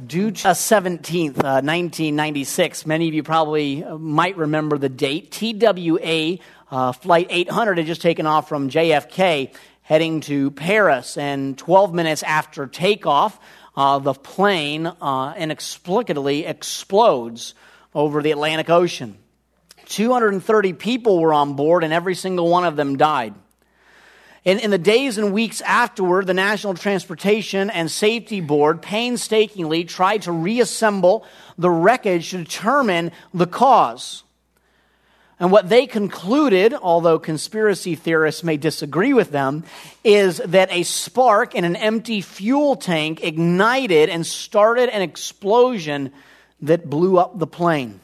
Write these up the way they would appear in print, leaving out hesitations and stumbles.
Due to 17th, 1996, many of you probably might remember the date. TWA Flight 800 had just taken off from JFK heading to Paris, and 12 minutes after takeoff, the plane inexplicably explodes over the Atlantic Ocean. 230 people were on board, and every single one of them died. In the days and weeks afterward, the National Transportation and Safety Board painstakingly tried to reassemble the wreckage to determine the cause. And what they concluded, although conspiracy theorists may disagree with them, is that a spark in an empty fuel tank ignited and started an explosion that blew up the plane.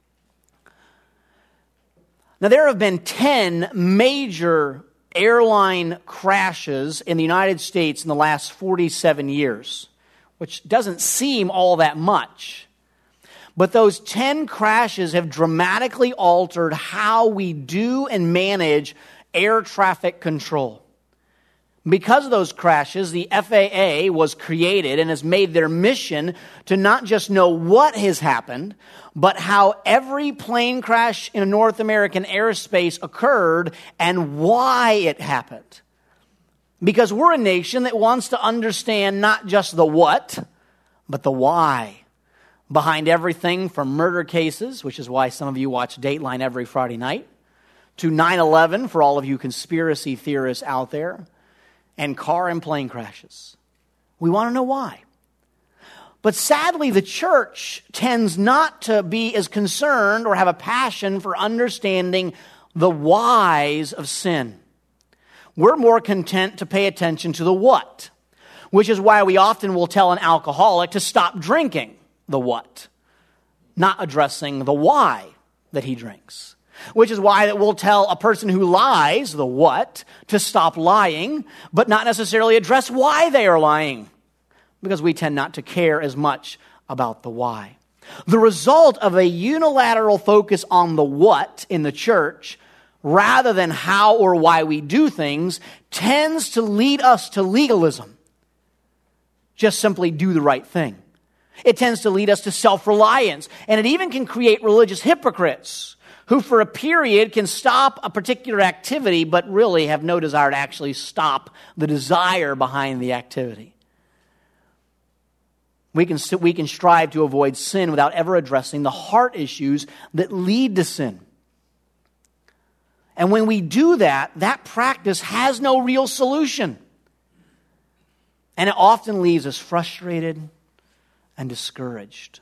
Now, there have been 10 major airline crashes in the United States in the last 47 years, which doesn't seem all that much. But those 10 crashes have dramatically altered how we do and manage air traffic control. Because of those crashes, the FAA was created and has made their mission to not just know what has happened, but how every plane crash in North American airspace occurred and why it happened. Because we're a nation that wants to understand not just the what, but the why behind everything from murder cases, which is why some of you watch Dateline every Friday night, to 9/11 for all of you conspiracy theorists out there, and car and plane crashes. We want to know why. But sadly, the church tends not to be as concerned or have a passion for understanding the whys of sin. We're more content to pay attention to the what, which is why we often will tell an alcoholic to stop drinking the what, not addressing the why that he drinks. Which is why that we'll tell a person who lies, the what, to stop lying, but not necessarily address why they are lying, because we tend not to care as much about the why. The result of a unilateral focus on the what in the church, rather than how or why we do things, tends to lead us to legalism. Just simply do the right thing. It tends to lead us to self-reliance, and it even can create religious hypocrites who for a period can stop a particular activity, but really have no desire to actually stop the desire behind the activity. We can strive to avoid sin without ever addressing the heart issues that lead to sin. And when we do that, that practice has no real solution. And it often leaves us frustrated and discouraged.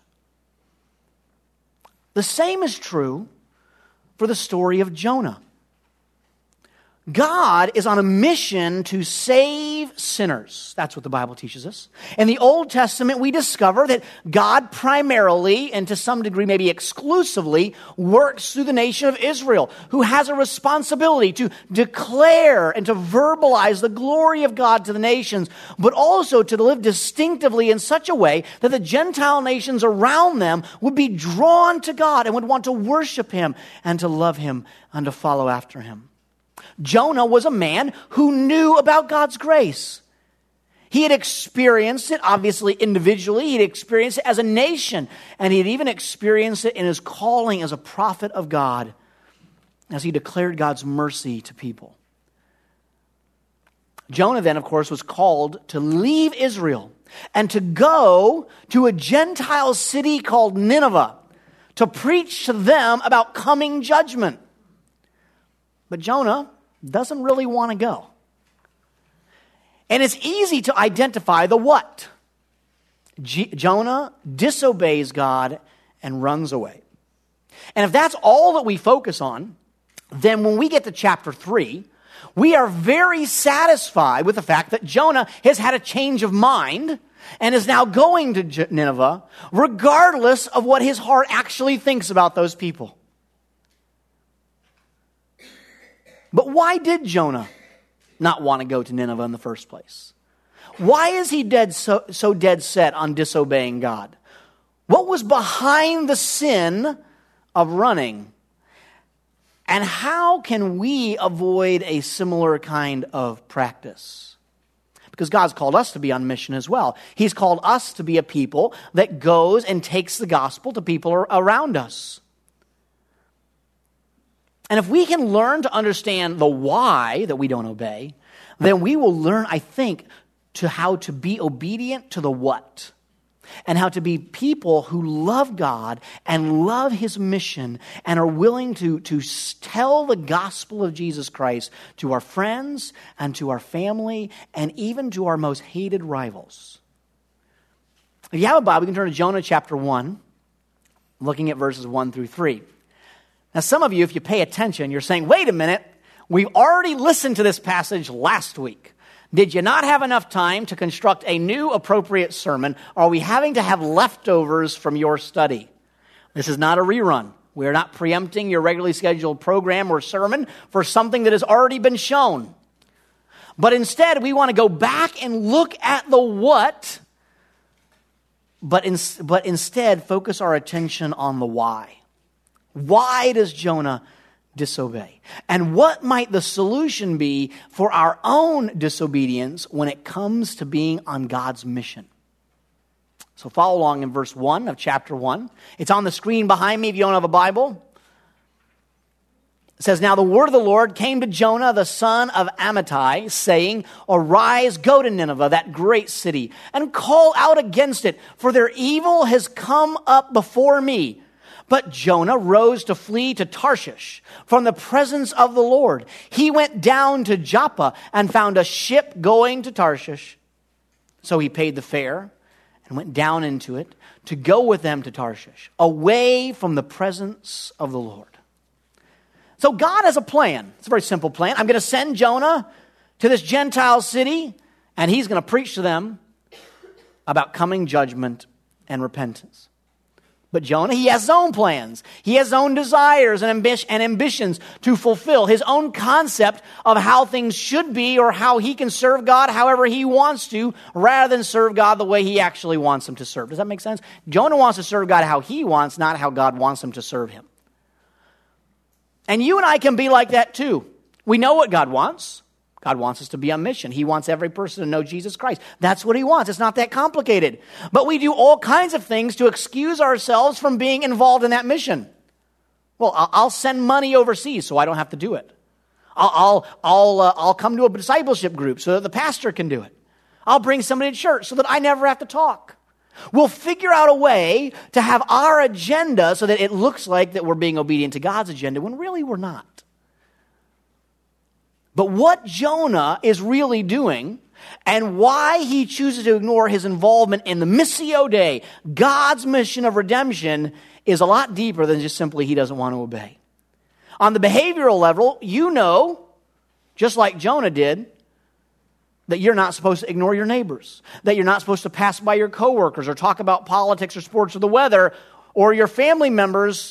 The same is true for the story of Jonah. God is on a mission to save sinners. That's what the Bible teaches us. In the Old Testament, we discover that God primarily, and to some degree maybe exclusively, works through the nation of Israel, who has a responsibility to declare and to verbalize the glory of God to the nations, but also to live distinctively in such a way that the Gentile nations around them would be drawn to God and would want to worship Him and to love Him and to follow after Him. Jonah was a man who knew about God's grace. He had experienced it, obviously individually. He had experienced it as a nation. And he had even experienced it in his calling as a prophet of God, as he declared God's mercy to people. Jonah then, of course, was called to leave Israel and to go to a Gentile city called Nineveh to preach to them about coming judgment. But Jonah doesn't really want to go. And it's easy to identify the what. Jonah disobeys God and runs away. And if that's all that we focus on, then when we get to chapter 3, we are very satisfied with the fact that Jonah has had a change of mind and is now going to Nineveh, regardless of what his heart actually thinks about those people. But why did Jonah not want to go to Nineveh in the first place? Why is he so dead set on disobeying God? What was behind the sin of running? And how can we avoid a similar kind of practice? because God's called us to be on mission as well. He's called us to be a people that goes and takes the gospel to people around us. And if we can learn to understand the why that we don't obey, then we will learn, I think, to how to be obedient to the what. And how to be people who love God and love His mission and are willing to tell the gospel of Jesus Christ to our friends and to our family and even to our most hated rivals. If you have a Bible, you can turn to Jonah chapter 1, looking at verses 1 through 3. Now, some of you, if you pay attention, you're saying, wait a minute, we've already listened to this passage last week. Did you not have enough time to construct a new appropriate sermon? Are we having to have leftovers from your study? This is not a rerun. We are not preempting your regularly scheduled program or sermon for something that has already been shown. But instead, we want to go back and look at the what, but instead focus our attention on the why. Why does Jonah disobey? And what might the solution be for our own disobedience when it comes to being on God's mission? So follow along in verse 1 of chapter 1. It's on the screen behind me if you don't have a Bible. It says, "Now the word of the Lord came to Jonah, the son of Amittai, saying, Arise, go to Nineveh, that great city, and call out against it, for their evil has come up before me. But Jonah rose to flee to Tarshish from the presence of the Lord. He went down to Joppa and found a ship going to Tarshish. So he paid the fare and went down into it to go with them to Tarshish, away from the presence of the Lord." So God has a plan. It's a very simple plan. I'm going to send Jonah to this Gentile city, and he's going to preach to them about coming judgment and repentance. But Jonah, he has his own plans. He has his own desires and ambitions to fulfill, his own concept of how things should be or how he can serve God however he wants to, rather than serve God the way he actually wants him to serve. Does that make sense? Jonah wants to serve God how he wants, not how God wants him to serve him. And you and I can be like that too. We know what God wants. God wants us to be on mission. He wants every person to know Jesus Christ. That's what He wants. It's not that complicated. But we do all kinds of things to excuse ourselves from being involved in that mission. Well, I'll send money overseas so I don't have to do it. I'll come to a discipleship group so that the pastor can do it. I'll bring somebody to church so that I never have to talk. We'll figure out a way to have our agenda so that it looks like that we're being obedient to God's agenda when really we're not. But what Jonah is really doing and why he chooses to ignore his involvement in the Missio Dei, God's mission of redemption, is a lot deeper than just simply he doesn't want to obey. On the behavioral level, you know, just like Jonah did, that you're not supposed to ignore your neighbors, that you're not supposed to pass by your coworkers or talk about politics or sports or the weather or your family members,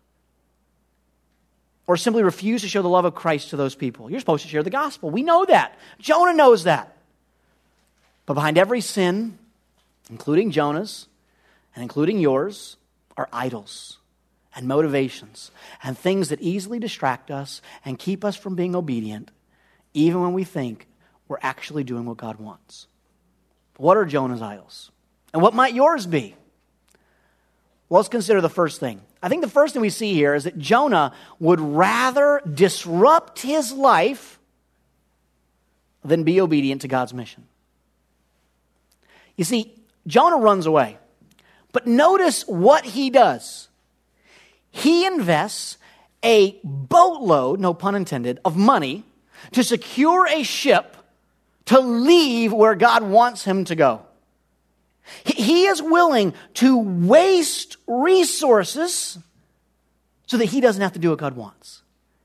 or simply refuse to show the love of Christ to those people. You're supposed to share the gospel. We know that. Jonah knows that. But behind every sin, including Jonah's and including yours, are idols and motivations and things that easily distract us and keep us from being obedient, even when we think we're actually doing what God wants. What are Jonah's idols? And what might yours be? Well, let's consider the first thing. I think the first thing we see here is that Jonah would rather disrupt his life than be obedient to God's mission. You see, Jonah runs away. But notice what he does. He invests a boatload, no pun intended, of money to secure a ship to leave where God wants him to go. He is willing to waste resources so that he doesn't have to do what God wants.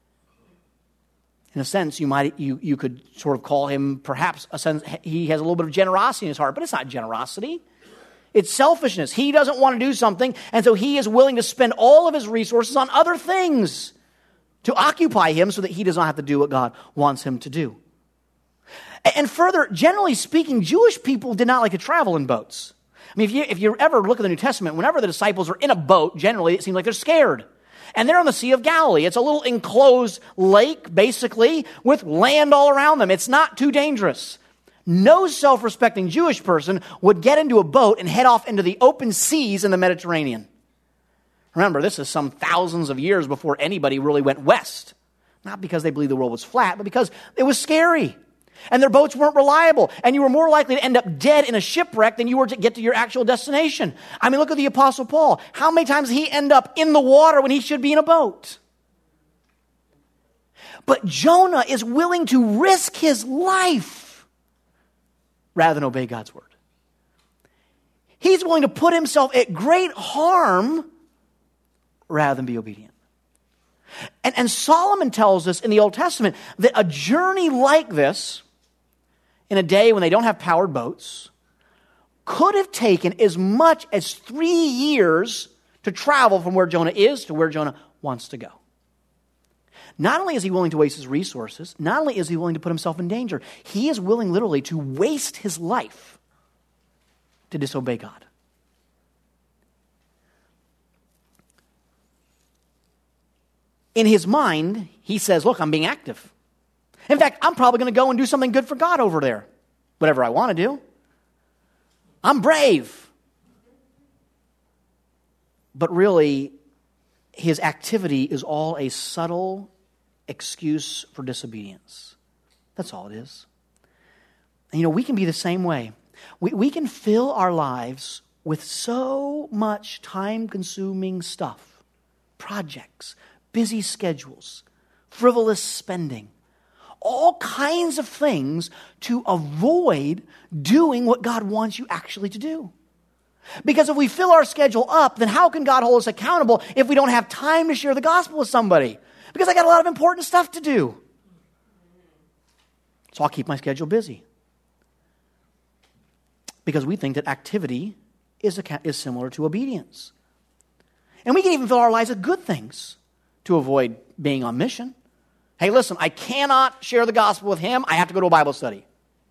In a sense, you could sort of call him perhaps a sense he has a little bit of generosity in his heart, but it's not generosity. It's selfishness. He doesn't want to do something, and so he is willing to spend all of his resources on other things to occupy him so that he does not have to do what God wants him to do. And further, generally speaking, Jewish people did not like to travel in boats. I mean, if you ever look at the New Testament, whenever the disciples are in a boat, generally it seems like they're scared. And they're on the Sea of Galilee. It's a little enclosed lake, basically, with land all around them. It's not too dangerous. No self-respecting Jewish person would get into a boat and head off into the open seas in the Mediterranean. Remember, this is some thousands of years before anybody really went west. Not because they believed the world was flat, but because it was scary. And their boats weren't reliable. And you were more likely to end up dead in a shipwreck than you were to get to your actual destination. I mean, look at the Apostle Paul. How many times did he end up in the water when he should be in a boat? But Jonah is willing to risk his life rather than obey God's word. He's willing to put himself at great harm rather than be obedient. And Solomon tells us in the Old Testament that a journey like this, in a day when they don't have powered boats, could have taken as much as 3 years to travel from where Jonah is to where Jonah wants to go. Not only is he willing to waste his resources, not only is he willing to put himself in danger, he is willing literally to waste his life to disobey God. In his mind, he says, look, I'm being active. In fact, I'm probably going to go and do something good for God over there. Whatever I want to do. I'm brave. But really, his activity is all a subtle excuse for disobedience. That's all it is. And we can be the same way. We can fill our lives with so much time-consuming stuff, projects, busy schedules, frivolous spending, all kinds of things to avoid doing what God wants you actually to do. Because if we fill our schedule up, then how can God hold us accountable if we don't have time to share the gospel with somebody? Because I got a lot of important stuff to do. So I'll keep my schedule busy. Because we think that activity is similar to obedience. And we can even fill our lives with good things to avoid being on mission. Hey, listen, I cannot share the gospel with him. I have to go to a Bible study.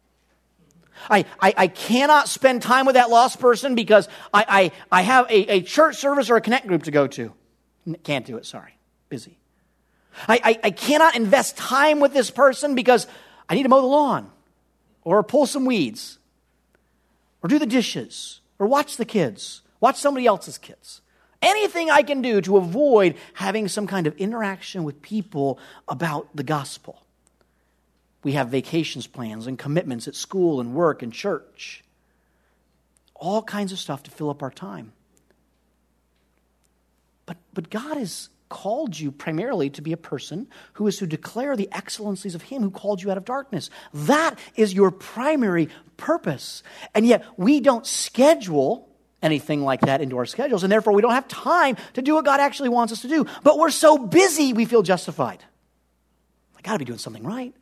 I cannot spend time with that lost person because I have a church service or a connect group to go to. Can't do it, sorry. Busy. I cannot invest time with this person because I need to mow the lawn or pull some weeds or do the dishes or watch the kids, watch somebody else's kids. Anything I can do to avoid having some kind of interaction with people about the gospel. We have vacations plans and commitments at school and work and church. All kinds of stuff to fill up our time. But God has called you primarily to be a person who is to declare the excellencies of him who called you out of darkness. That is your primary purpose. And yet we don't schedule anything like that into our schedules, and therefore we don't have time to do what God actually wants us to do. But we're so busy, we feel justified. I got to be doing something right.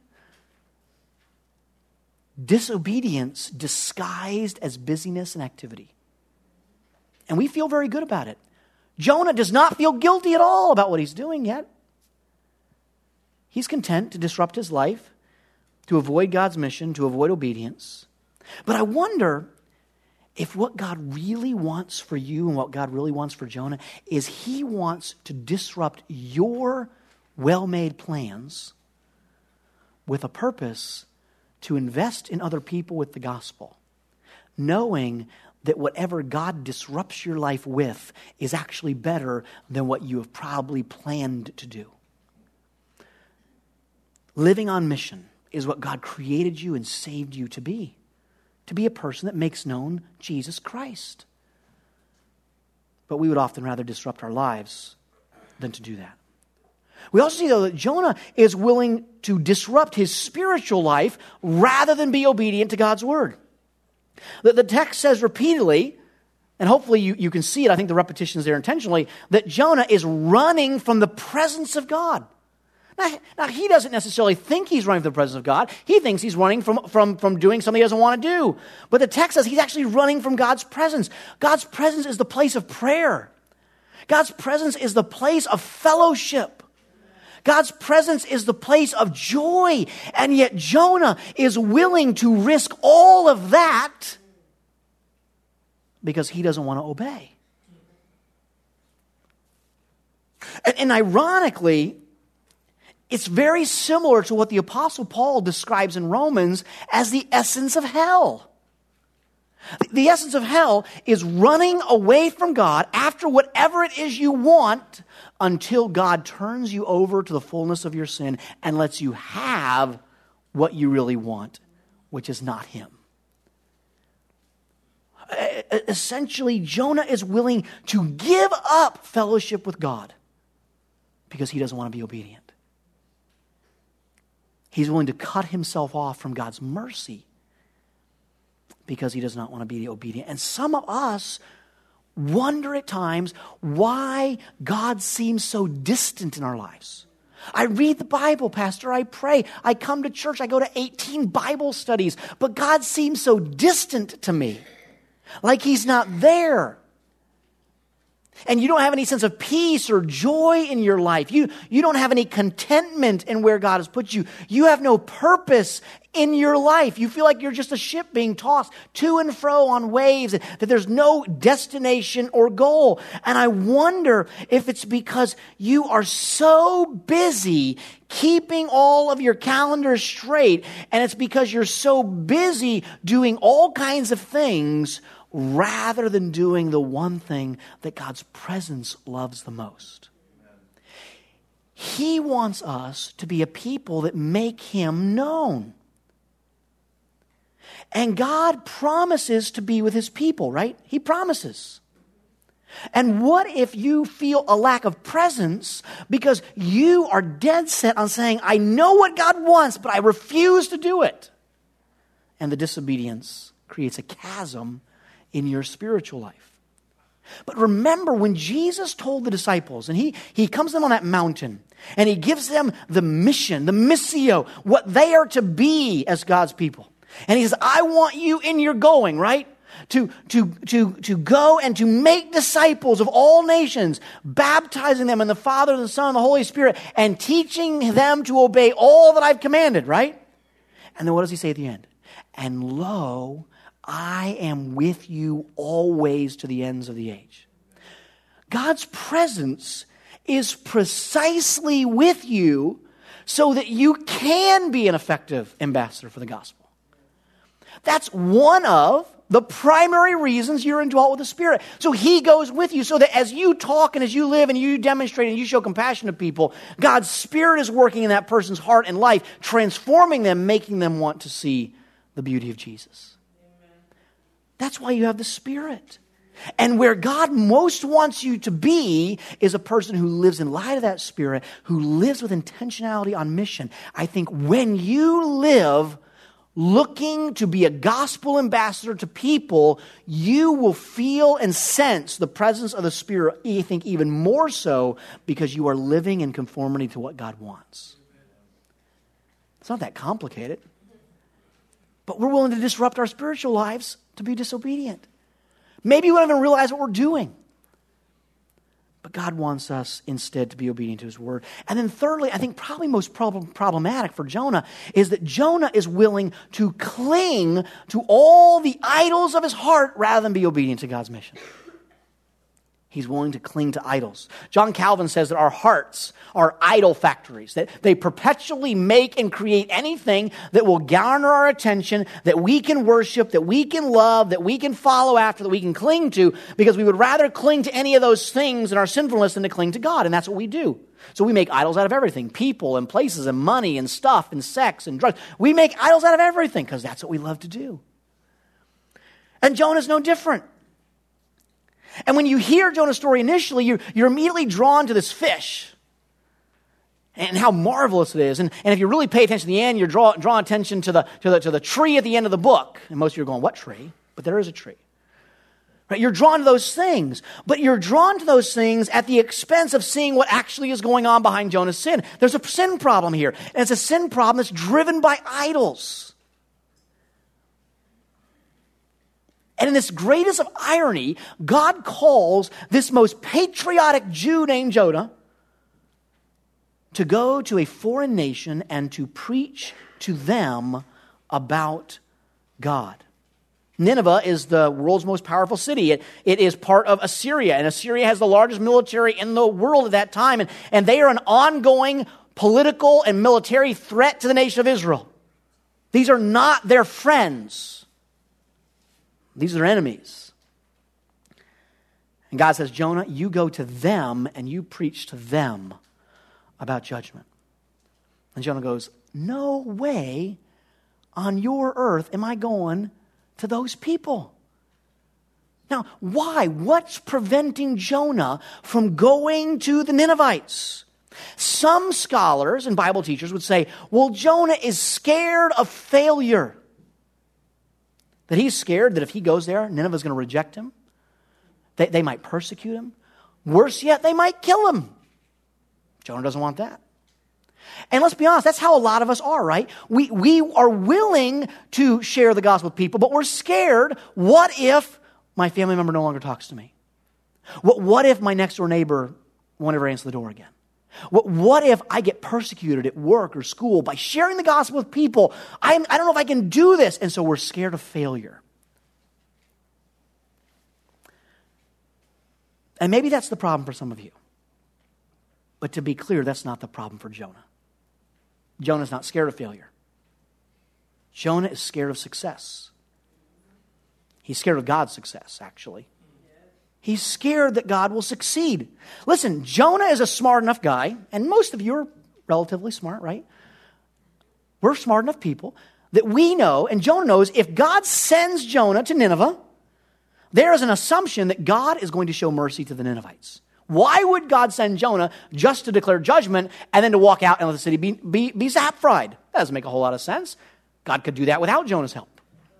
Disobedience disguised as busyness and activity. And we feel very good about it. Jonah does not feel guilty at all about what he's doing yet. He's content to disrupt his life, to avoid God's mission, to avoid obedience. But I wonder if what God really wants for you and what God really wants for Jonah is he wants to disrupt your well-made plans with a purpose to invest in other people with the gospel, knowing that whatever God disrupts your life with is actually better than what you have probably planned to do. Living on mission is what God created you and saved you to be a person that makes known Jesus Christ. But we would often rather disrupt our lives than to do that. We also see, though, that Jonah is willing to disrupt his spiritual life rather than be obedient to God's word. The text says repeatedly, and hopefully you can see it, I think the repetition is there intentionally, that Jonah is running from the presence of God. Now, he doesn't necessarily think he's running from the presence of God. He thinks he's running from doing something he doesn't want to do. But the text says he's actually running from God's presence. God's presence is the place of prayer. God's presence is the place of fellowship. God's presence is the place of joy. And yet Jonah is willing to risk all of that because he doesn't want to obey. And ironically, It's very similar to what the Apostle Paul describes in Romans as the essence of hell. The essence of hell is running away from God after whatever it is you want until God turns you over to the fullness of your sin and lets you have what you really want, which is not Him. Essentially, Jonah is willing to give up fellowship with God because he doesn't want to be obedient. He's willing to cut himself off from God's mercy because he does not want to be obedient. And some of us wonder at times why God seems so distant in our lives. I read the Bible, Pastor, I pray, I come to church, I go to 18 Bible studies, but God seems so distant to me, like He's not there. And you don't have any sense of peace or joy in your life. You don't have any contentment in where God has put you. You have no purpose in your life. You feel like you're just a ship being tossed to and fro on waves, that there's no destination or goal. And I wonder if it's because you are so busy keeping all of your calendars straight, and it's because you're so busy doing all kinds of things rather than doing the one thing that God's presence loves the most. He wants us to be a people that make Him known. And God promises to be with His people, right? He promises. And what if you feel a lack of presence because you are dead set on saying, I know what God wants, but I refuse to do it? And the disobedience creates a chasm in your spiritual life. But remember, when Jesus told the disciples, and he comes to them on that mountain, and He gives them the mission, the missio, what they are to be as God's people. And He says, I want you in your going, right? To go and to make disciples of all nations, baptizing them in the Father, the Son, and the Holy Spirit, and teaching them to obey all that I've commanded, right? And then what does He say at the end? And lo, I am with you always to the ends of the age. God's presence is precisely with you so that you can be an effective ambassador for the gospel. That's one of the primary reasons you're indwelt with the Spirit. So He goes with you so that as you talk and as you live and you demonstrate and you show compassion to people, God's Spirit is working in that person's heart and life, transforming them, making them want to see the beauty of Jesus. That's why you have the Spirit. And where God most wants you to be is a person who lives in light of that Spirit, who lives with intentionality on mission. I think when you live looking to be a gospel ambassador to people, you will feel and sense the presence of the Spirit, I think even more so because you are living in conformity to what God wants. It's not that complicated. But we're willing to disrupt our spiritual lives to be disobedient. Maybe we don't even realize what we're doing. But God wants us instead to be obedient to His word. And then thirdly, I think probably most problematic for Jonah is that Jonah is willing to cling to all the idols of his heart rather than be obedient to God's mission. He's willing to cling to idols. John Calvin says that our hearts are idol factories, that they perpetually make and create anything that will garner our attention, that we can worship, that we can love, that we can follow after, that we can cling to, because we would rather cling to any of those things in our sinfulness than to cling to God, and that's what we do. So we make idols out of everything, people and places and money and stuff and sex and drugs. We make idols out of everything because that's what we love to do. And Jonah's no different. And when you hear Jonah's story initially, you're immediately drawn to this fish and how marvelous it is. And if you really pay attention to the end, you're drawn attention to the tree at the end of the book. And most of you are going, what tree? But there is a tree. Right? You're drawn to those things, but you're drawn to those things at the expense of seeing what actually is going on behind Jonah's sin. There's a sin problem here, and it's a sin problem that's driven by idols. And in this greatest of irony, God calls this most patriotic Jew named Jonah to go to a foreign nation and to preach to them about God. Nineveh is the world's most powerful city. It is part of Assyria, and Assyria has the largest military in the world at that time, and they are an ongoing political and military threat to the nation of Israel. These are not their friends. These are their enemies. And God says, Jonah, you go to them and you preach to them about judgment. And Jonah goes, no way on your earth am I going to those people. Now, why? What's preventing Jonah from going to the Ninevites? Some scholars and Bible teachers would say, well, Jonah is scared of failure. That he's scared that if he goes there, Nineveh's going to reject him. They might persecute him. Worse yet, they might kill him. Jonah doesn't want that. And let's be honest, that's how a lot of us are, right? We are willing to share the gospel with people, but we're scared. What if my family member no longer talks to me? What if my next door neighbor won't ever answer the door again? What if I get persecuted at work or school by sharing the gospel with people? I don't know if I can do this. And so we're scared of failure. And maybe that's the problem for some of you. But to be clear, that's not the problem for Jonah. Jonah's not scared of failure. Jonah is scared of success. He's scared of God's success, actually. He's scared that God will succeed. Listen, Jonah is a smart enough guy, and most of you are relatively smart, right? We're smart enough people that we know, and Jonah knows, if God sends Jonah to Nineveh, there is an assumption that God is going to show mercy to the Ninevites. Why would God send Jonah just to declare judgment and then to walk out and let the city be zap-fried? That doesn't make a whole lot of sense. God could do that without Jonah's help.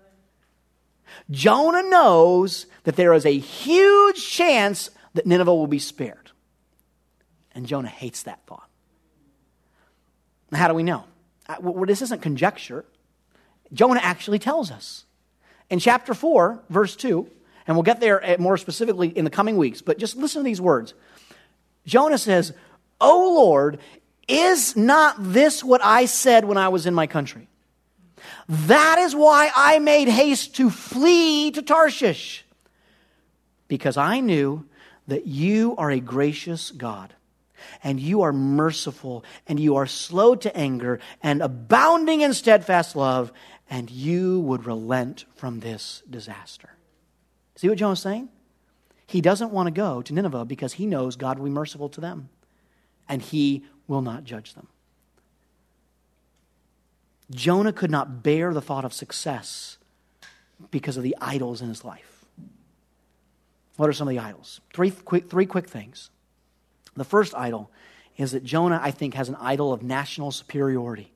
Jonah knows that there is a huge chance that Nineveh will be spared. And Jonah hates that thought. Now, how do we know? Well, this isn't conjecture. Jonah actually tells us. In chapter 4, verse 2, and we'll get there more specifically in the coming weeks, but just listen to these words. Jonah says, "O Lord, is not this what I said when I was in my country? That is why I made haste to flee to Tarshish, because I knew that you are a gracious God, and you are merciful, and you are slow to anger, and abounding in steadfast love, and you would relent from this disaster." See what Jonah's saying? He doesn't want to go to Nineveh because he knows God will be merciful to them, and he will not judge them. Jonah could not bear the thought of success because of the idols in his life. What are some of the idols? Three quick things. The first idol is that Jonah, I think, has an idol of national superiority.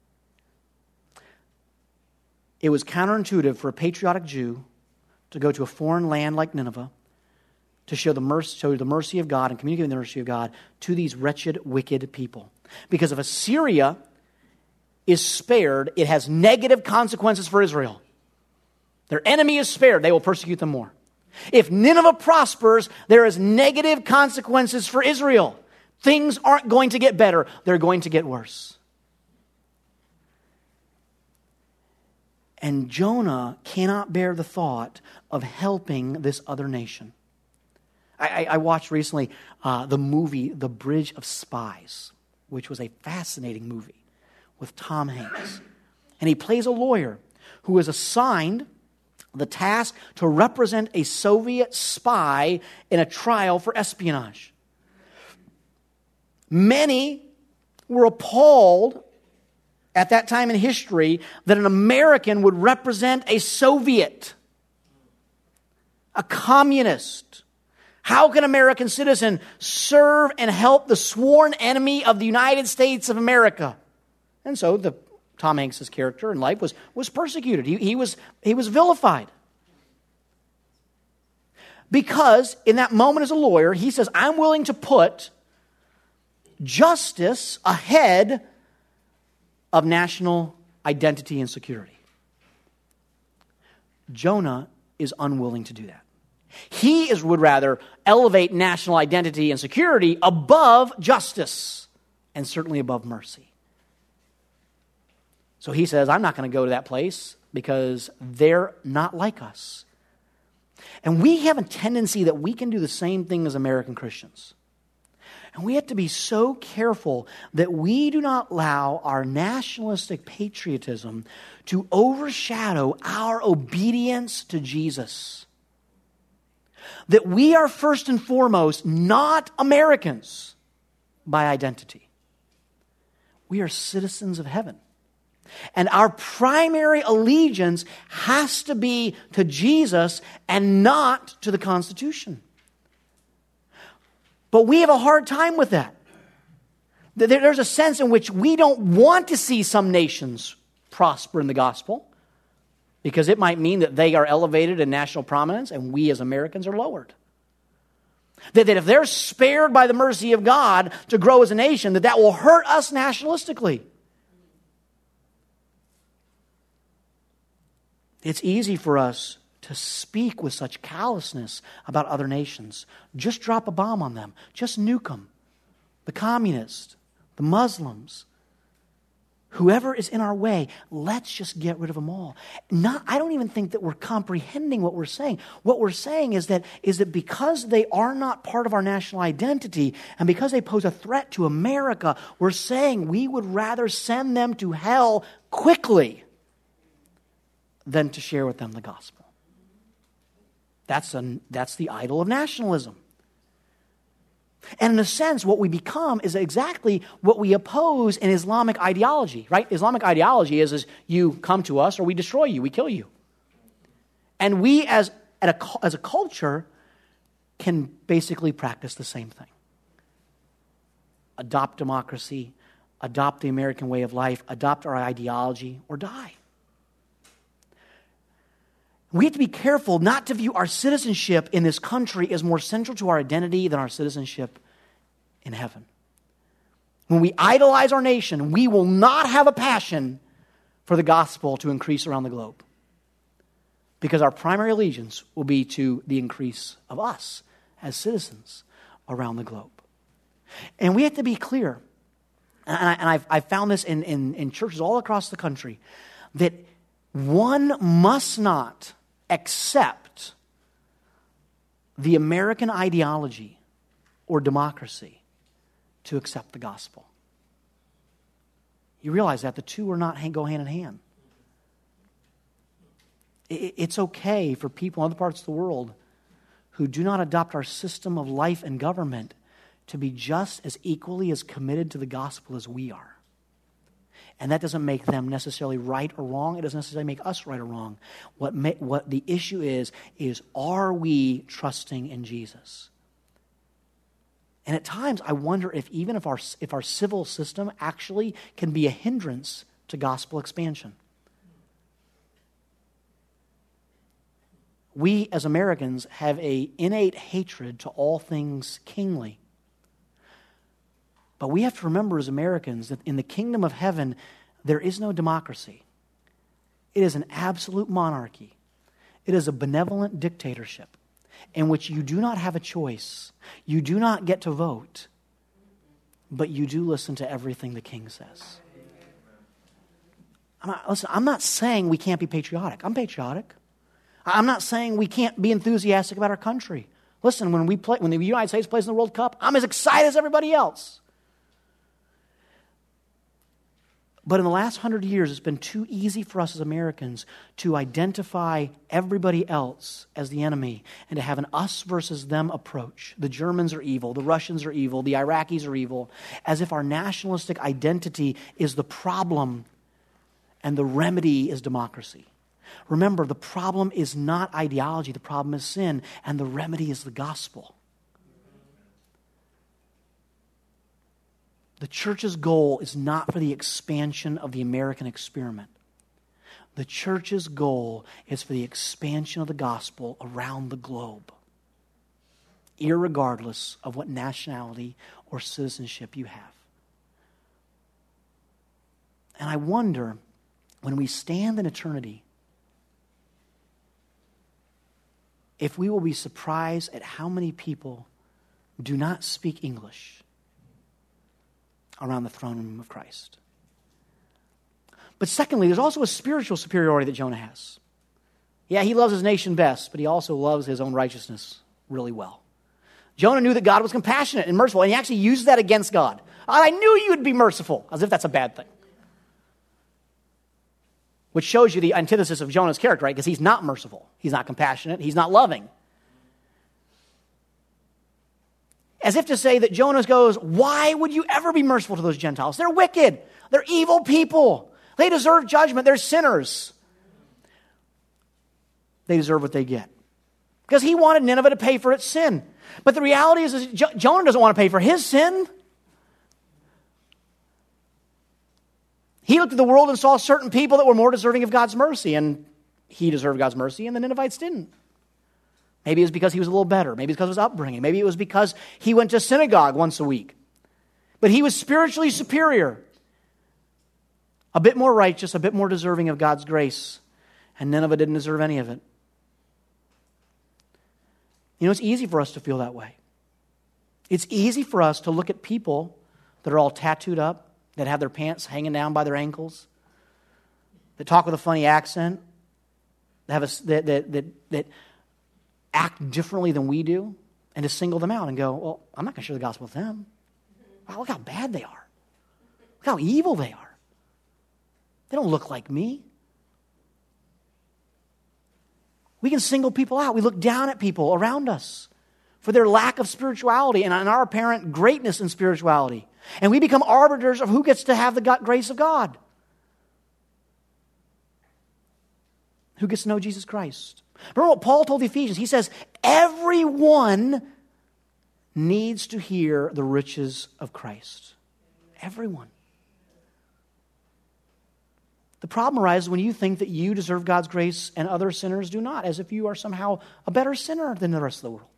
It was counterintuitive for a patriotic Jew to go to a foreign land like Nineveh to show the mercy of God and communicate the mercy of God to these wretched, wicked people. Because if Assyria is spared, it has negative consequences for Israel. Their enemy is spared, they will persecute them more. If Nineveh prospers, there is negative consequences for Israel. Things aren't going to get better, they're going to get worse. And Jonah cannot bear the thought of helping this other nation. I watched recently the movie The Bridge of Spies, which was a fascinating movie with Tom Hanks. And he plays a lawyer who is assigned the task to represent a Soviet spy in a trial for espionage. Many were appalled at that time in history that an American would represent a Soviet, a communist. How can an American citizen serve and help the sworn enemy of the United States of America? And so Tom Hanks' character in life was persecuted. He was vilified. Because in that moment as a lawyer, he says, I'm willing to put justice ahead of national identity and security. Jonah is unwilling to do that. He would rather elevate national identity and security above justice and certainly above mercy. So he says, I'm not going to go to that place because they're not like us. And we have a tendency that we can do the same thing as American Christians. And we have to be so careful that we do not allow our nationalistic patriotism to overshadow our obedience to Jesus. That we are first and foremost not Americans by identity. We are citizens of heaven. And our primary allegiance has to be to Jesus and not to the Constitution. But we have a hard time with that. There's a sense in which we don't want to see some nations prosper in the gospel because it might mean that they are elevated in national prominence and we as Americans are lowered. That if they're spared by the mercy of God to grow as a nation, that will hurt us nationalistically. It's easy for us to speak with such callousness about other nations. Just drop a bomb on them. Just nuke them. The communists, the Muslims, whoever is in our way, let's just get rid of them all. I don't even think that we're comprehending what we're saying. What we're saying is that because they are not part of our national identity and because they pose a threat to America, we're saying we would rather send them to hell quickly than to share with them the gospel. That's the idol of nationalism. And in a sense, what we become is exactly what we oppose in Islamic ideology, right? Islamic ideology is you come to us or we destroy you, we kill you. And we as a culture can basically practice the same thing. Adopt democracy, adopt the American way of life, adopt our ideology, or die. We have to be careful not to view our citizenship in this country as more central to our identity than our citizenship in heaven. When we idolize our nation, we will not have a passion for the gospel to increase around the globe. Because our primary allegiance will be to the increase of us as citizens around the globe. And we have to be clear, and I've found this in churches all across the country, that one must not accept the American ideology or democracy to accept the gospel. You realize that the two are not go hand in hand. It's okay for people in other parts of the world who do not adopt our system of life and government to be just as equally as committed to the gospel as we are. And that doesn't make them necessarily right or wrong. It doesn't necessarily make us right or wrong. What the issue is are we trusting in Jesus? And at times, I wonder if even if our civil system actually can be a hindrance to gospel expansion. We as Americans have an innate hatred to all things kingly. But we have to remember as Americans that in the kingdom of heaven, there is no democracy. It is an absolute monarchy. It is a benevolent dictatorship in which you do not have a choice. You do not get to vote, but you do listen to everything the king says. I'm not saying we can't be patriotic. I'm patriotic. I'm not saying we can't be enthusiastic about our country. Listen, when the United States plays in the World Cup, I'm as excited as everybody else. But in the last 100 years, it's been too easy for us as Americans to identify everybody else as the enemy and to have an us versus them approach. The Germans are evil, the Russians are evil, the Iraqis are evil, as if our nationalistic identity is the problem and the remedy is democracy. Remember, the problem is not ideology, the problem is sin, and the remedy is the gospel. The church's goal is not for the expansion of the American experiment. The church's goal is for the expansion of the gospel around the globe, irregardless of what nationality or citizenship you have. And I wonder, when we stand in eternity, if we will be surprised at how many people do not speak English around the throne room of Christ. But secondly, there's also a spiritual superiority that Jonah has. Yeah, he loves his nation best, but he also loves his own righteousness really well. Jonah knew that God was compassionate and merciful, and he actually used that against God. I knew you would be merciful, as if that's a bad thing. Which shows you the antithesis of Jonah's character, right? Because he's not merciful. He's not compassionate. He's not loving. As if to say that Jonah goes, why would you ever be merciful to those Gentiles? They're wicked. They're evil people. They deserve judgment. They're sinners. They deserve what they get. Because he wanted Nineveh to pay for its sin. But the reality is Jonah doesn't want to pay for his sin. He looked at the world and saw certain people that were more deserving of God's mercy, and he deserved God's mercy, and the Ninevites didn't. Maybe it was because he was a little better. Maybe it's because of his upbringing. Maybe it was because he went to synagogue once a week. But he was spiritually superior, a bit more righteous, a bit more deserving of God's grace, and Nineveh didn't deserve any of it. You know, it's easy for us to feel that way. It's easy for us to look at people that are all tattooed up, that have their pants hanging down by their ankles, that talk with a funny accent, that act differently than we do, and to single them out and go, well, I'm not going to share the gospel with them. Wow, look how bad they are. Look how evil they are. They don't look like me. We can single people out. We look down at people around us for their lack of spirituality and our apparent greatness in spirituality. And we become arbiters of who gets to have the grace of God. Who gets to know Jesus Christ. Remember what Paul told the Ephesians? He says, everyone needs to hear the riches of Christ. Everyone. The problem arises when you think that you deserve God's grace and other sinners do not, as if you are somehow a better sinner than the rest of the world.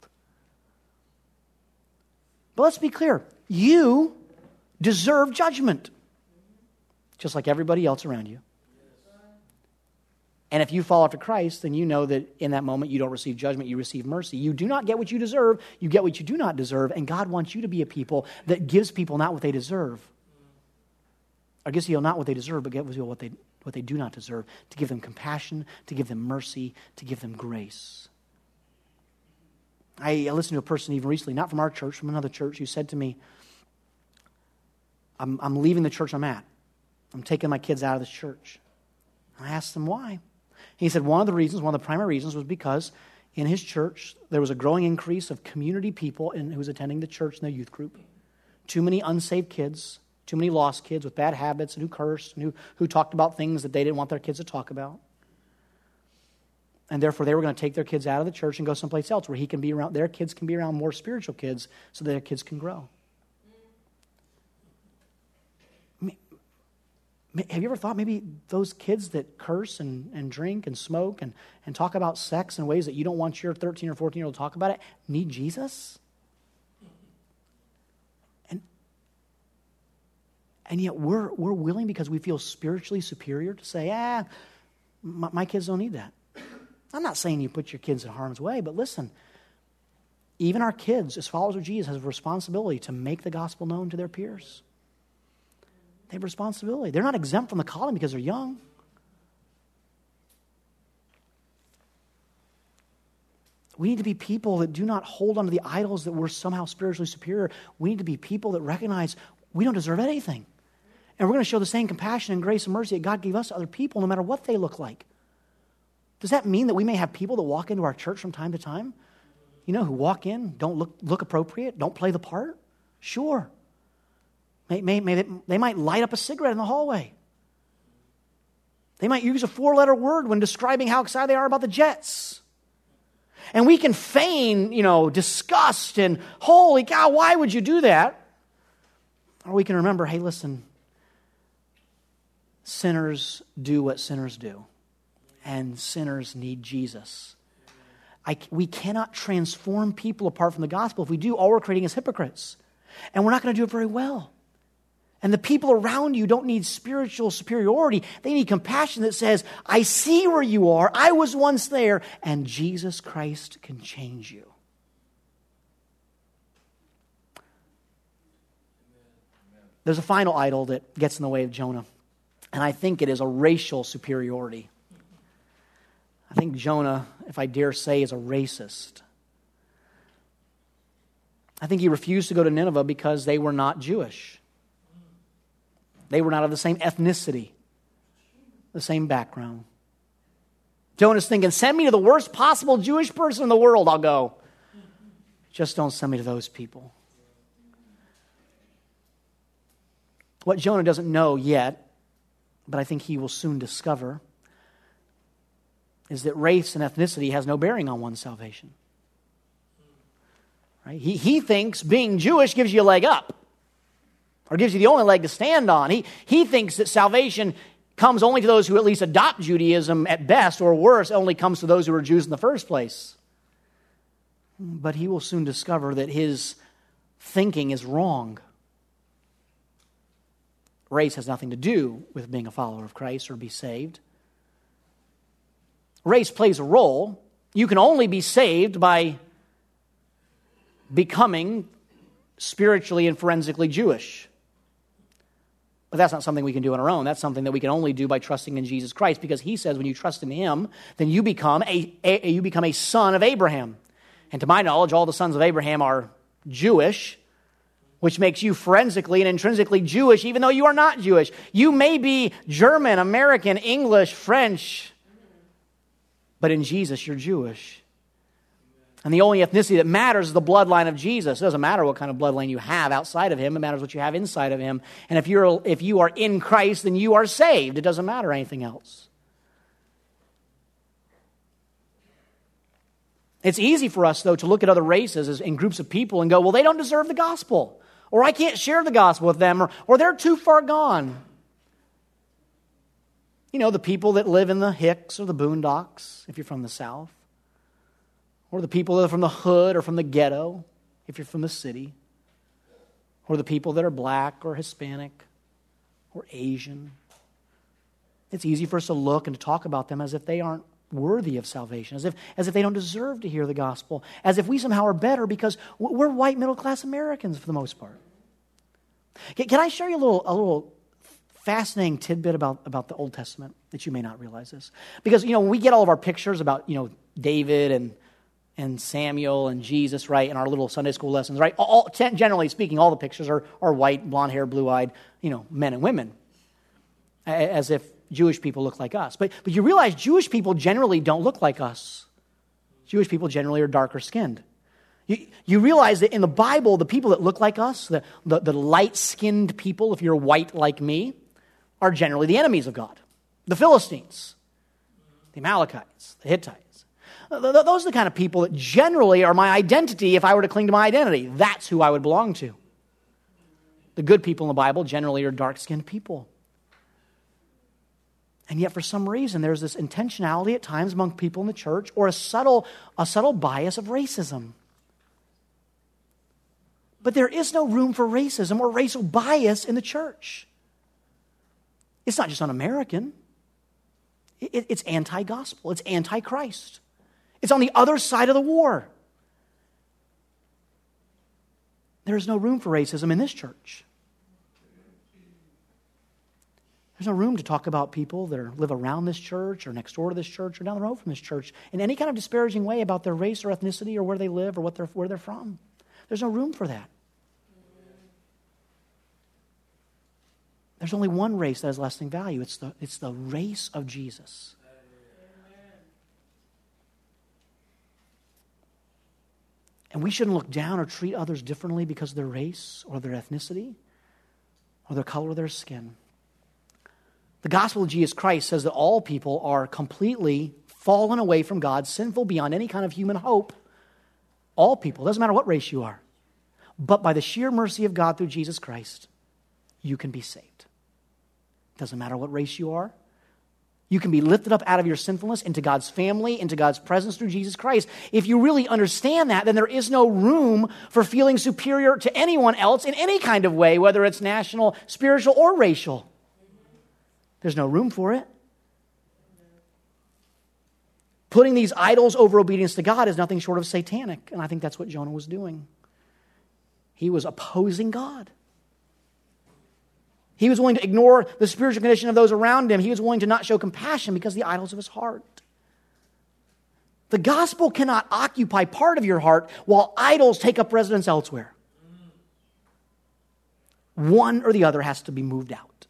But let's be clear. You deserve judgment, just like everybody else around you. And if you fall after Christ, then you know that in that moment you don't receive judgment, you receive mercy. You do not get what you deserve, you get what you do not deserve, and God wants you to be a people that gives people not what they deserve. Or gives people not what they deserve, but gives people what they do not deserve, to give them compassion, to give them mercy, to give them grace. I listened to a person even recently, not from our church, from another church, who said to me, I'm leaving the church I'm at. I'm taking my kids out of this church. I asked him why. He said one of the primary reasons was because in his church there was a growing increase of community people who was attending the church in their youth group. Too many unsaved kids, too many lost kids with bad habits and who cursed and who talked about things that they didn't want their kids to talk about. And therefore they were going to take their kids out of the church and go someplace else where their kids can be around more spiritual kids so that their kids can grow. Have you ever thought maybe those kids that curse and drink and smoke and talk about sex in ways that you don't want your 13 or 14-year-old to talk about it need Jesus? And yet we're willing, because we feel spiritually superior, to say, my kids don't need that. I'm not saying you put your kids in harm's way, but listen, even our kids, as followers of Jesus, have a responsibility to make the gospel known to their peers. They have a responsibility. They're not exempt from the calling because they're young. We need to be people that do not hold on to the idols that we're somehow spiritually superior. We need to be people that recognize we don't deserve anything. And we're going to show the same compassion and grace and mercy that God gave us to other people, no matter what they look like. Does that mean that we may have people that walk into our church from time to time, who walk in, don't look appropriate, don't play the part? Sure. They might light up a cigarette in the hallway. They might use a 4-letter word when describing how excited they are about the Jets. And we can feign, disgust and, holy cow, why would you do that? Or we can remember, hey, listen, sinners do what sinners do. And sinners need Jesus. We cannot transform people apart from the gospel. If we do, all we're creating is hypocrites. And we're not going to do it very well. And the people around you don't need spiritual superiority. They need compassion that says, I see where you are. I was once there. And Jesus Christ can change you. There's a final idol that gets in the way of Jonah. And I think it is a racial superiority. I think Jonah, if I dare say, is a racist. I think he refused to go to Nineveh because they were not Jewish. They were not of the same ethnicity, the same background. Jonah's thinking, send me to the worst possible Jewish person in the world, I'll go. Just don't send me to those people. What Jonah doesn't know yet, but I think he will soon discover, is that race and ethnicity has no bearing on one's salvation. Right? He thinks being Jewish gives you a leg up, or gives you the only leg to stand on. He thinks that salvation comes only to those who at least adopt Judaism at best, or worse, only comes to those who are Jews in the first place. But he will soon discover that his thinking is wrong. Race has nothing to do with being a follower of Christ or be saved. Race plays a role. You can only be saved by becoming spiritually and forensically Jewish. But that's not something we can do on our own. That's something that we can only do by trusting in Jesus Christ, because he says when you trust in him, then you become a son of Abraham. And to my knowledge, all the sons of Abraham are Jewish, which makes you forensically and intrinsically Jewish, even though you are not Jewish. You may be German, American, English, French, but in Jesus, you're Jewish. And the only ethnicity that matters is the bloodline of Jesus. It doesn't matter what kind of bloodline you have outside of him. It matters what you have inside of him. And if you are in Christ, then you are saved. It doesn't matter anything else. It's easy for us, though, to look at other races in groups of people and go, well, they don't deserve the gospel. Or I can't share the gospel with them. Or they're too far gone. You know, the people that live in the Hicks or the Boondocks, if you're from the South. Or the people that are from the hood or from the ghetto, if you're from the city. Or the people that are black or Hispanic or Asian. It's easy for us to look and to talk about them as if they aren't worthy of salvation, as if they don't deserve to hear the gospel, as if we somehow are better because we're white middle-class Americans for the most part. Can I share you a little fascinating tidbit about the Old Testament that you may not realize this? Because, you know, when we get all of our pictures about, you know, David and Samuel and Jesus, right, in our little Sunday school lessons, right? Generally speaking, all the pictures are white, blonde hair, blue-eyed, you know, men and women, as if Jewish people look like us. But you realize Jewish people generally don't look like us. Jewish people generally are darker skinned. You realize that in the Bible, the people that look like us, the light-skinned people, if you're white like me, are generally the enemies of God. The Philistines, the Amalekites, the Hittites. Those are the kind of people that generally are my identity if I were to cling to my identity. That's who I would belong to. The good people in the Bible generally are dark-skinned people. And yet for some reason there's this intentionality at times among people in the church, or a subtle bias of racism. But there is no room for racism or racial bias in the church. It's not just un-American. It's anti-gospel. It's anti-Christ. It's on the other side of the war. There is no room for racism in this church. There's no room to talk about people that live around this church or next door to this church or down the road from this church in any kind of disparaging way about their race or ethnicity or where they live or where they're from. There's no room for that. There's only one race that has lasting value. It's the race of Jesus. And we shouldn't look down or treat others differently because of their race or their ethnicity or their color of their skin. The gospel of Jesus Christ says that all people are completely fallen away from God, sinful beyond any kind of human hope. All people, doesn't matter what race you are. But by the sheer mercy of God through Jesus Christ, you can be saved. Doesn't matter what race you are. You can be lifted up out of your sinfulness into God's family, into God's presence through Jesus Christ. If you really understand that, then there is no room for feeling superior to anyone else in any kind of way, whether it's national, spiritual, or racial. There's no room for it. Putting these idols over obedience to God is nothing short of satanic, and I think that's what Jonah was doing. He was opposing God. He was willing to ignore the spiritual condition of those around him. He was willing to not show compassion because of the idols of his heart. The gospel cannot occupy part of your heart while idols take up residence elsewhere. One or the other has to be moved out.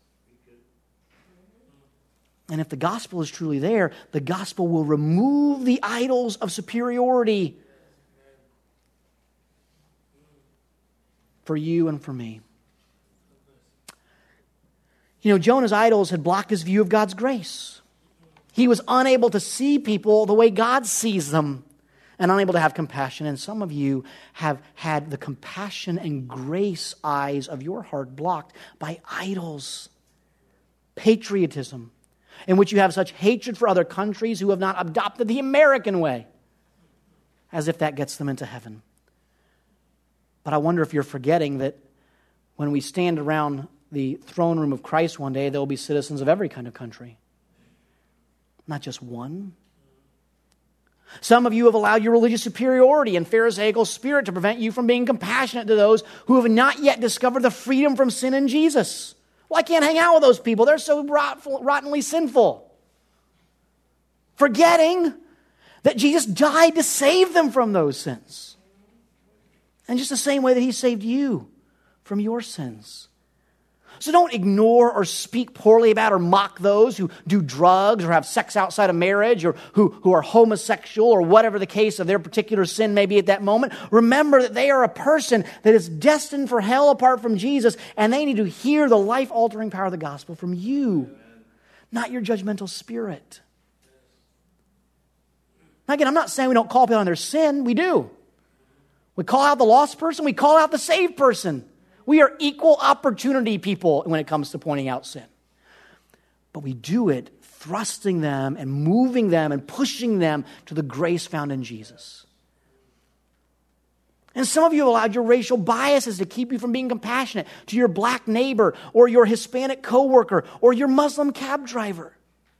And if the gospel is truly there, the gospel will remove the idols of superiority for you and for me. You know, Jonah's idols had blocked his view of God's grace. He was unable to see people the way God sees them and unable to have compassion. And some of you have had the compassion and grace eyes of your heart blocked by idols, patriotism, in which you have such hatred for other countries who have not adopted the American way, as if that gets them into heaven. But I wonder if you're forgetting that when we stand around the throne room of Christ one day, there will be citizens of every kind of country, not just one. Some of you have allowed your religious superiority and Pharisaical spirit to prevent you from being compassionate to those who have not yet discovered the freedom from sin in Jesus. Well, I can't hang out with those people. They're so rottenly sinful. Forgetting that Jesus died to save them from those sins. And just the same way that He saved you from your sins. So don't ignore or speak poorly about or mock those who do drugs or have sex outside of marriage or who are homosexual or whatever the case of their particular sin may be at that moment. Remember that they are a person that is destined for hell apart from Jesus, and they need to hear the life-altering power of the gospel from you, not your judgmental spirit. Now again, I'm not saying we don't call people on their sin. We do. We call out the lost person. We call out the saved person. We are equal opportunity people when it comes to pointing out sin. But we do it thrusting them and moving them and pushing them to the grace found in Jesus. And some of you have allowed your racial biases to keep you from being compassionate to your black neighbor or your Hispanic coworker or your Muslim cab driver.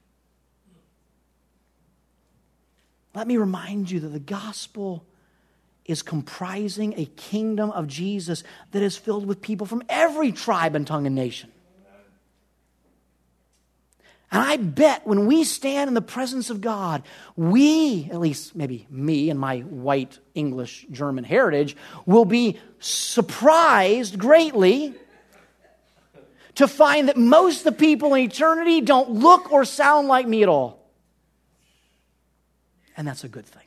Let me remind you that the gospel is comprising a kingdom of Jesus that is filled with people from every tribe and tongue and nation. And I bet when we stand in the presence of God, we, at least maybe me and my white English German heritage, will be surprised greatly to find that most of the people in eternity don't look or sound like me at all. And that's a good thing.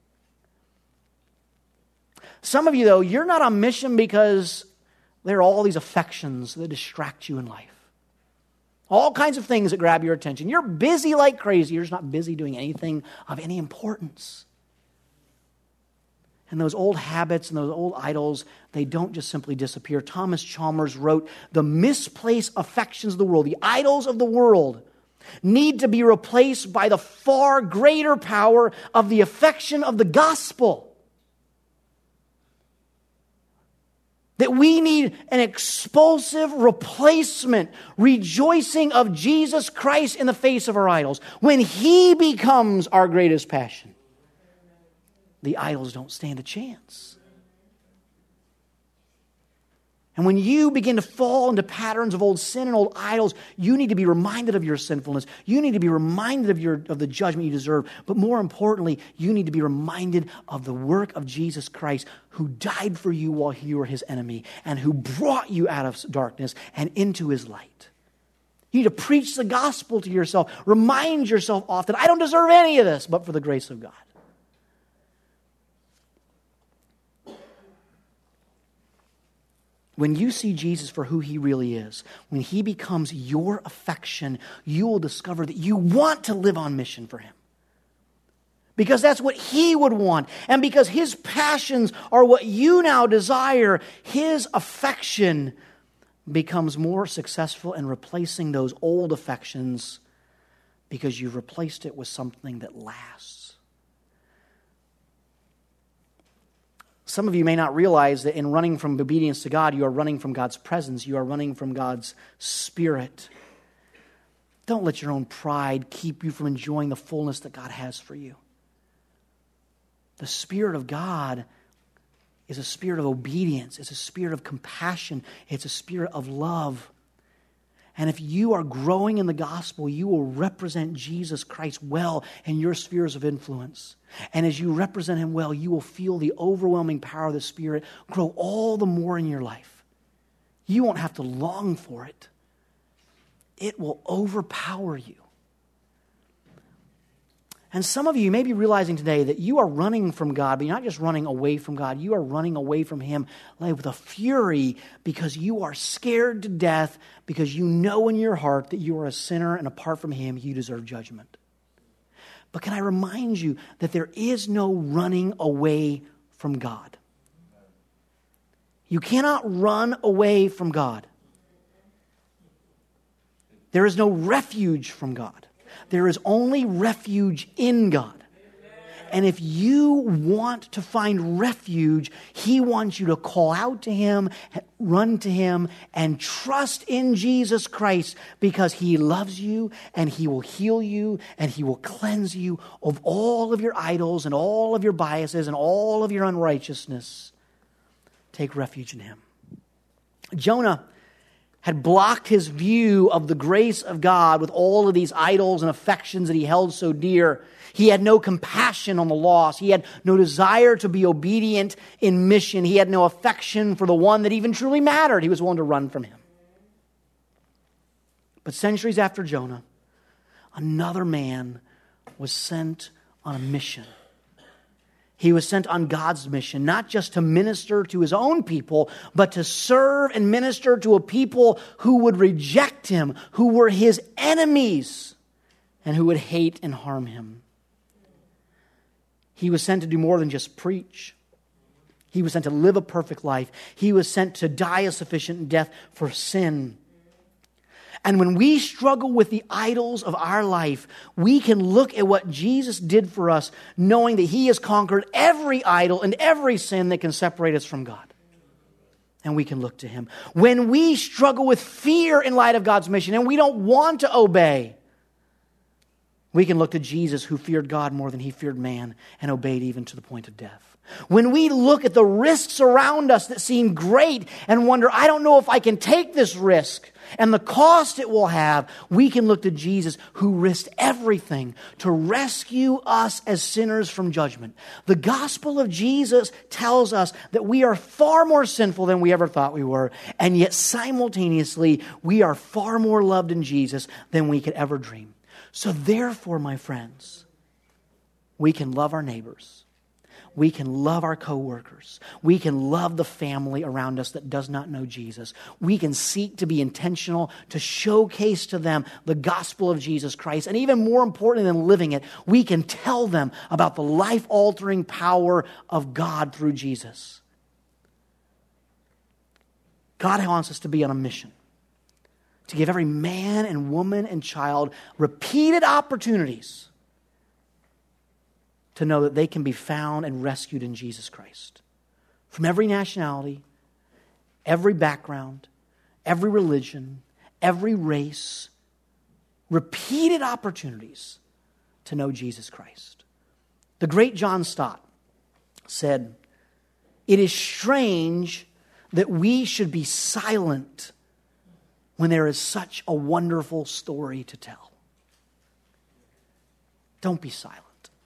Some of you, though, you're not on mission because there are all these affections that distract you in life. All kinds of things that grab your attention. You're busy like crazy. You're just not busy doing anything of any importance. And those old habits and those old idols, they don't just simply disappear. Thomas Chalmers wrote, the misplaced affections of the world, the idols of the world, need to be replaced by the far greater power of the affection of the gospel. That we need an expulsive replacement, rejoicing of Jesus Christ in the face of our idols. When He becomes our greatest passion, the idols don't stand a chance. And when you begin to fall into patterns of old sin and old idols, you need to be reminded of your sinfulness. You need to be reminded of the judgment you deserve. But more importantly, you need to be reminded of the work of Jesus Christ, who died for you while you were His enemy and who brought you out of darkness and into His light. You need to preach the gospel to yourself. Remind yourself often, I don't deserve any of this, but for the grace of God. When you see Jesus for who He really is, when He becomes your affection, you will discover that you want to live on mission for Him. Because that's what He would want. And because His passions are what you now desire, His affection becomes more successful in replacing those old affections because you've replaced it with something that lasts. Some of you may not realize that in running from obedience to God, you are running from God's presence. You are running from God's Spirit. Don't let your own pride keep you from enjoying the fullness that God has for you. The Spirit of God is a spirit of obedience. It's a spirit of compassion. It's a spirit of love. And if you are growing in the gospel, you will represent Jesus Christ well in your spheres of influence. And as you represent him well, you will feel the overwhelming power of the Spirit grow all the more in your life. You won't have to long for it. It will overpower you. And some of you may be realizing today that you are running from God, but you're not just running away from God. You are running away from him with a fury because you are scared to death, because you know in your heart that you are a sinner and apart from him, you deserve judgment. But can I remind you that there is no running away from God. You cannot run away from God. There is no refuge from God. There is only refuge in God. And if you want to find refuge, he wants you to call out to him, run to him, and trust in Jesus Christ, because he loves you and he will heal you and he will cleanse you of all of your idols and all of your biases and all of your unrighteousness. Take refuge in him. Jonah had blocked his view of the grace of God with all of these idols and affections that he held so dear. He had no compassion on the lost. He had no desire to be obedient in mission. He had no affection for the one that even truly mattered. He was willing to run from him. But centuries after Jonah, another man was sent on a mission. He was sent on God's mission, not just to minister to his own people, but to serve and minister to a people who would reject him, who were his enemies, and who would hate and harm him. He was sent to do more than just preach. He was sent to live a perfect life. He was sent to die a sufficient death for sin. And when we struggle with the idols of our life, we can look at what Jesus did for us, knowing that he has conquered every idol and every sin that can separate us from God. And we can look to him. When we struggle with fear in light of God's mission and we don't want to obey, we can look to Jesus, who feared God more than he feared man and obeyed even to the point of death. When we look at the risks around us that seem great and wonder, I don't know if I can take this risk, and the cost it will have, we can look to Jesus, who risked everything to rescue us as sinners from judgment. The gospel of Jesus tells us that we are far more sinful than we ever thought we were, and yet simultaneously, we are far more loved in Jesus than we could ever dream. So therefore, my friends, we can love our neighbors. We can love our coworkers. We can love the family around us that does not know Jesus. We can seek to be intentional to showcase to them the gospel of Jesus Christ. And even more important than living it, we can tell them about the life-altering power of God through Jesus. God wants us to be on a mission to give every man and woman and child repeated opportunities to know that they can be found and rescued in Jesus Christ. From every nationality, every background, every religion, every race, repeated opportunities to know Jesus Christ. The great John Stott said, "It is strange that we should be silent when there is such a wonderful story to tell." Don't be silent.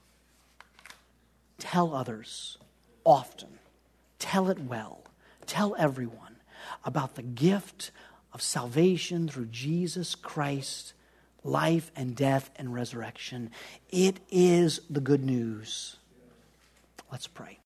Tell others often. Tell it well. Tell everyone about the gift of salvation through Jesus Christ, life and death and resurrection. It is the good news. Let's pray.